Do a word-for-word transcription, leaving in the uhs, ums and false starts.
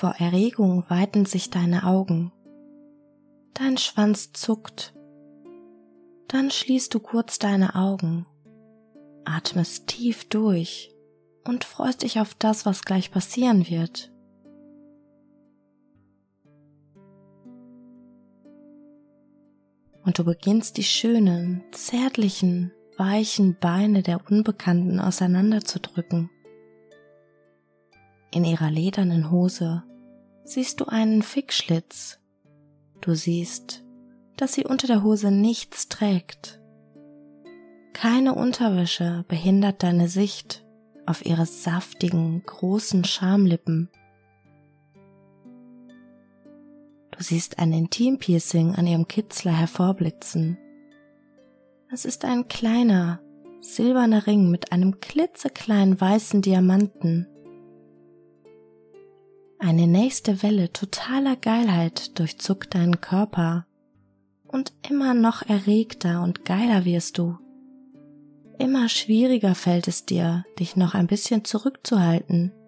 Vor Erregung weiten sich deine Augen. Dein Schwanz zuckt. Dann schließt du kurz deine Augen, atmest tief durch und freust dich auf das, was gleich passieren wird. Und du beginnst die schönen, zärtlichen, weichen Beine der Unbekannten auseinanderzudrücken. In ihrer ledernen Hose siehst du einen Fickschlitz. Du siehst, dass sie unter der Hose nichts trägt. Keine Unterwäsche behindert deine Sicht auf ihre saftigen, großen Schamlippen. Du siehst ein Intimpiercing an ihrem Kitzler hervorblitzen. Es ist ein kleiner, silberner Ring mit einem klitzekleinen weißen Diamanten. Eine nächste Welle totaler Geilheit durchzuckt deinen Körper und immer noch erregter und geiler wirst du. Immer schwieriger fällt es dir, dich noch ein bisschen zurückzuhalten.